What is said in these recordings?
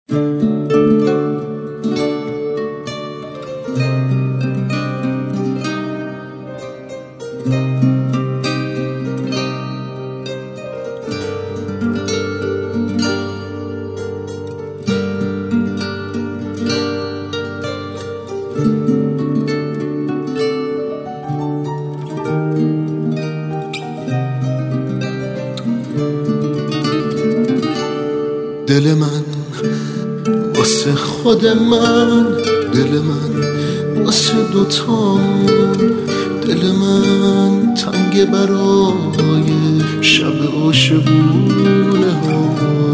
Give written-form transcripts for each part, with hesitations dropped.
دل من واسه خود من، دل من واسه دوتا، دل من تنگ برای شب عاشقونه ها.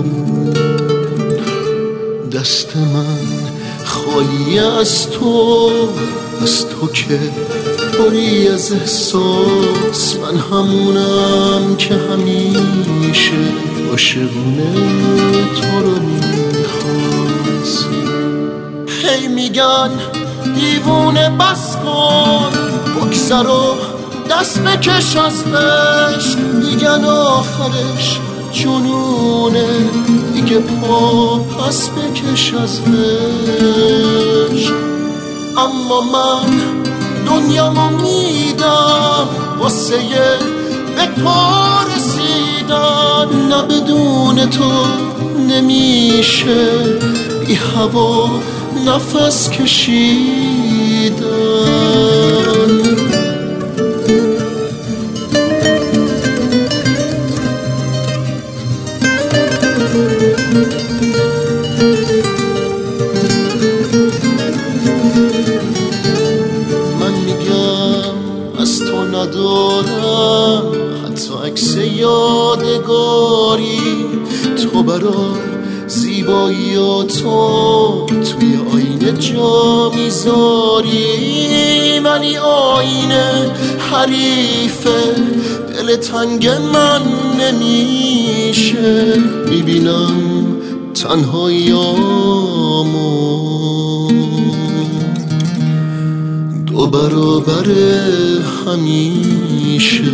دست من خالی از تو که پری از احساس. من همونم که همیشه عاشقونه تو رو میخواست. هی میگن دیوونه بس کن، بگذر و دست بکش از عشق. میگن آخرش جنونه، دیگه پا پس بکش از عشق. اما من دنیامو میدم واسه به پا رسیدن. نه بدون تو نمیشه بی هوا نفس کشیدن. من میگم از تو ندارم حتی عکس یادگاری. تو برام زیباییاتو توی آینه جا میذاری. ولی آینه حریفه دل تنگ من نمیشه. میبینم تنهاییامو دو برابر همیشه.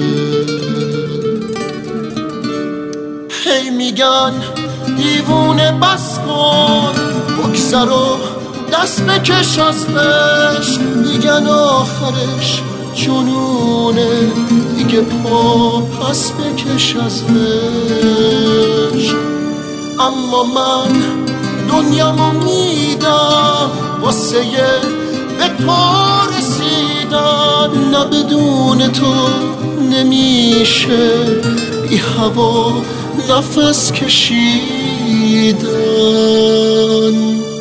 هی میگن دیوونه بس کن، بگذر و دست بکش از عشق. میگن آخرش جنونه، دیگه پا پس بکش از عشق. اما من دنیامو میدم واسه به پا رسیدن. نه بدون تو نمیشه بی هوا نفس کشیدن.